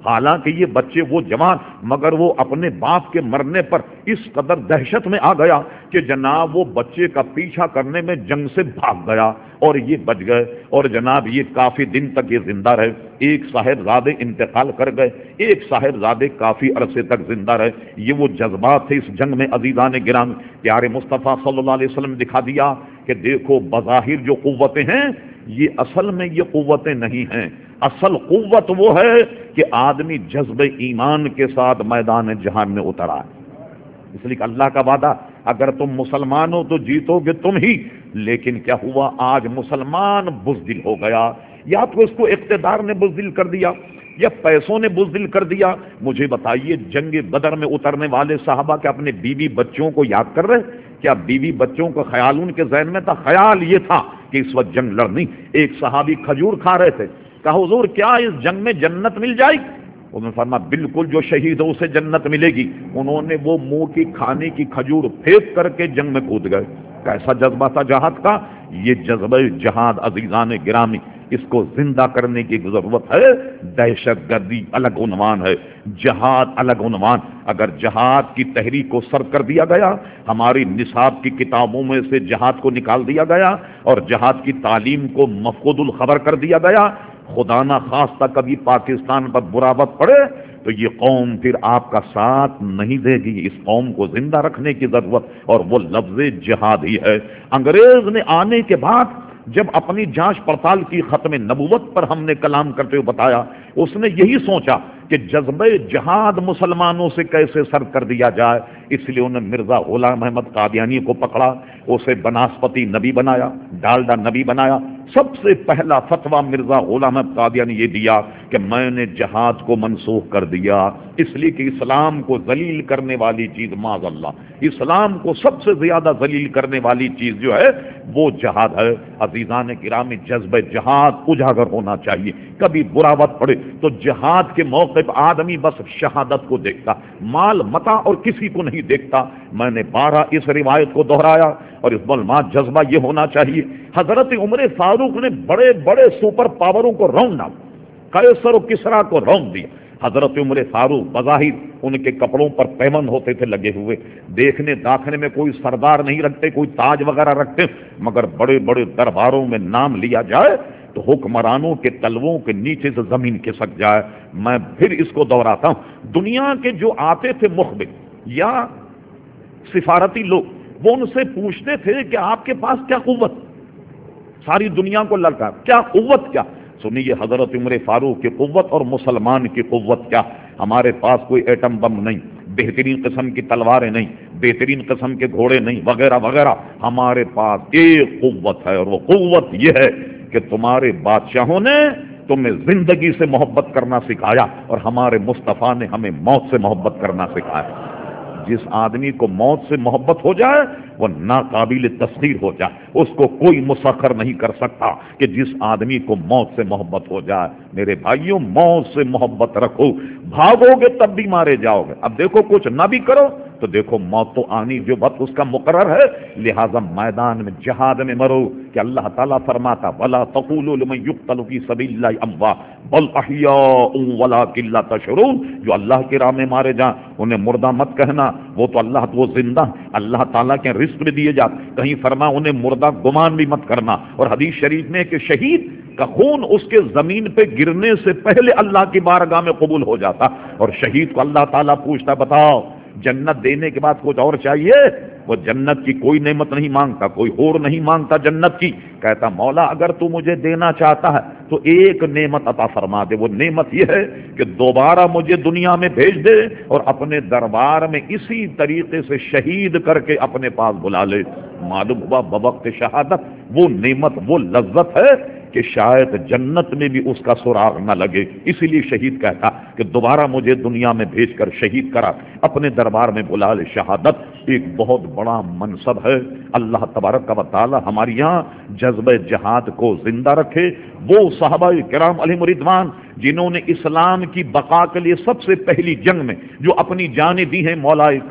[SPEAKER 1] حالانکہ یہ بچے وہ جوان، مگر وہ اپنے باپ کے مرنے پر اس قدر دہشت میں آ گیا کہ جناب وہ بچے کا پیچھا کرنے میں جنگ سے بھاگ گیا اور یہ بچ گئے، اور جناب یہ کافی دن تک یہ زندہ رہے۔ ایک صاحبزادے انتقال کر گئے، ایک صاحبزادے کافی عرصے تک زندہ رہے۔ یہ وہ جذبات تھے اس جنگ میں عزیزان گرامی، پیارے مصطفیٰ صلی اللہ علیہ وسلم دکھا دیا کہ دیکھو بظاہر جو قوتیں ہیں یہ اصل میں یہ قوتیں نہیں ہیں، اصل قوت وہ ہے کہ آدمی جذب ایمان کے ساتھ میدان جہان میں اترا ہے۔ اس لیے کہ اللہ کا وعدہ اگر تم مسلمان ہو تو جیتو گے تم ہی، لیکن کیا ہوا آج مسلمان بزدل ہو گیا، یا تو اس کو اقتدار نے بزدل کر دیا یا پیسوں نے بزدل کر دیا۔ مجھے بتائیے جنگ بدر میں اترنے والے صحابہ کے اپنے بیوی بچوں کو یاد کر رہے؟ کیا بیوی بچوں کا خیال ان کے ذہن میں تھا؟ خیال یہ تھا کہ اس وقت جنگ لڑنی۔ ایک صحابی کھجور کھا رہے تھے، کہا حضور کیا اس جنگ میں جنت مل جائے گی؟ انہوں نے فرمایا بالکل، جو شہید ہو اسے جنت ملے گی۔ انہوں نے وہ منہ کی کھانے کی کھجور پھینک کر کے جنگ میں کود گئے۔ کیسا جذبہ تھا جہاد کا؟ یہ جذبہ جہاد عزیزان گرامی اس کو زندہ کرنے کی ضرورت ہے۔ دہشت گردی الگ عنوان ہے، جہاد الگ عنوان۔ اگر جہاد کی تحریک کو سر کر دیا گیا، ہماری نصاب کی کتابوں میں سے جہاد کو نکال دیا گیا اور جہاد کی تعلیم کو مفقود الخبر کر دیا گیا، خدا نہ خواستہ کبھی پاکستان پر برا وقت پڑے تو یہ قوم پھر آپ کا ساتھ نہیں دے گی۔ اس قوم کو زندہ رکھنے کی ضرورت، اور وہ لفظ جہاد ہی ہے۔ انگریز نے آنے کے بعد جب اپنی جانچ پڑتال کی ختم نبوت پر ہم نے کلام کرتے ہوئے بتایا، اس نے یہی سوچا کہ جذبہ جہاد مسلمانوں سے کیسے سر کر دیا جائے، اس لیے انہوں نے مرزا غلام احمد قادیانی کو پکڑا، اسے بناسپتی نبی بنایا، ڈالڈا نبی بنایا۔ سب سے پہلا فتویٰ مرزا غلام احمد قادیانی یہ دیا کہ میں نے جہاد کو منسوخ کر دیا، اس لیے کہ اسلام کو ذلیل کرنے والی چیز معاذ اللہ، اسلام کو سب سے زیادہ ذلیل کرنے والی چیز جو ہے وہ جہاد ہے۔ عزیزان گرامی جذبہ جہاد اجاگر ہونا چاہیے۔ کبھی برا وقت پڑے تو جہاد کے موقع پر آدمی بس شہادت کو دیکھتا، مال متا اور کسی کو نہیں دیکھتا۔ میں نے بارہ اس روایت کو دہرایا، اور اس بلمات جذبہ یہ ہونا چاہیے۔ حضرت عمر فاروق نے بڑے بڑے سپر پاوروں کو رونڈ ڈالا، قیصر و کسریٰ کو رونڈ دیا۔ حضرت عمر فاروق بظاہر ان کے کپڑوں پر پیمند ہوتے تھے لگے ہوئے، دیکھنے داکھنے میں کوئی سردار نہیں رکھتے، کوئی تاج وغیرہ رکھتے، مگر بڑے بڑے درباروں میں نام لیا جائے تو حکمرانوں کے تلووں کے نیچے سے زمین کھسک جائے۔ میں پھر اس کو دہراتا ہوں، دنیا کے جو آتے تھے مخبر یا سفارتی لوگ، وہ ان سے پوچھتے تھے کہ آپ کے پاس کیا قوت، ساری دنیا کو لڑکا کیا قوت کیا؟ سنیے حضرت عمر فاروق کی قوت اور مسلمان کی قوت کیا۔ ہمارے پاس کوئی ایٹم بم نہیں، بہترین قسم کی تلواریں نہیں، بہترین قسم کے گھوڑے نہیں، وغیرہ وغیرہ۔ ہمارے پاس ایک قوت ہے، اور وہ قوت یہ ہے کہ تمہارے بادشاہوں نے تمہیں زندگی سے محبت کرنا سکھایا، اور ہمارے مصطفیٰ نے ہمیں موت سے محبت کرنا سکھایا۔ جس آدمی کو موت سے محبت ہو جائے وہ ناقابل تسخیر ہو جائے، اس کو کوئی مسخر نہیں کر سکتا کہ جس آدمی کو موت سے محبت ہو جائے۔ میرے بھائیوں، موت سے محبت رکھو، بھاگو گے تب بھی مارے جاؤ گے۔ اب دیکھو کچھ نہ بھی کرو تو دیکھو موت تو آنی جو وقت اس کا مقرر ہے، لہذا میدان میں جہاد میں مرو کہ اللہ تعالیٰ فرماتا وَلَا تَقُولُوا لِمَن يُقْتَلُ فِي سَبِيلِ اللَّهِ أَمْوَاتٌ بَلْ أَحْيَاءٌ وَلَٰكِن لَّا تَشْعُرُونَ۔ جو اللہ کی راہ میں مارے جائیں انہیں مردہ مت کہنا، وہ تو اللہ وہ زندہ، اللہ تعالیٰ کے رزق بھی دیے جاتے۔ کہیں فرما انہیں مردہ گمان بھی مت کرنا۔ اور حدیث شریف میں کہ شہید کا خون اس کے زمین پہ گرنے سے پہلے اللہ کی بارگاہ میں قبول ہو جاتا، اور شہید کو اللہ تعالیٰ پوچھتا بتاؤ جنت دینے کے بعد کچھ اور چاہیے؟ وہ جنت کی کوئی نعمت نہیں مانگتا، کوئی اور نہیں مانگتا جنت کی، کہتا مولا اگر تو مجھے دینا چاہتا ہے تو ایک نعمت عطا فرما دے۔ وہ نعمت یہ ہے کہ دوبارہ مجھے دنیا میں بھیج دے اور اپنے دربار میں اسی طریقے سے شہید کر کے اپنے پاس بلا لے۔ معلوم ہوا بوقت شہادت وہ نعمت، وہ لذت ہے کہ شاید جنت میں بھی اس کا سراغ نہ لگے۔ اسی لیے شہید کہتا کہ دوبارہ مجھے دنیا میں بھیج کر شہید کرا، اپنے دربار میں بلا لے۔ شہادت ایک بہت بڑا منصب ہے۔ اللہ تبارک و تعالی ہمارے یہاں جذبہ جہاد کو زندہ رکھے۔ وہ صحابہ کرام علیہم رضوان جنہوں نے اسلام کی بقا کے لیے سب سے پہلی جنگ میں جو اپنی جانیں دی ہیں مولا کریم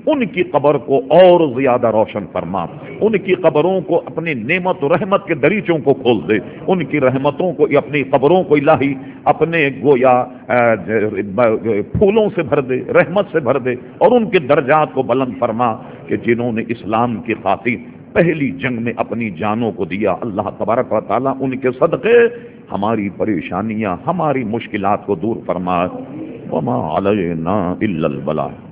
[SPEAKER 1] ان کی قبر کو اور زیادہ روشن فرما، ان کی قبروں کو اپنی نعمت و رحمت کے دریچوں کو کھول دے، ان کی رحمتوں کو، اپنی قبروں کو الہی اپنے گویا پھولوں سے بھر دے، رحمت سے بھر دے، اور ان کے درجات کو بلند فرما کہ جنہوں نے اسلام کی خاطر پہلی جنگ میں اپنی جانوں کو دیا، اللہ تبارک و تعالیٰ ان کے صدقے ہماری پریشانیاں، ہماری مشکلات کو دور فرما۔ وما علینا الا البلاغ۔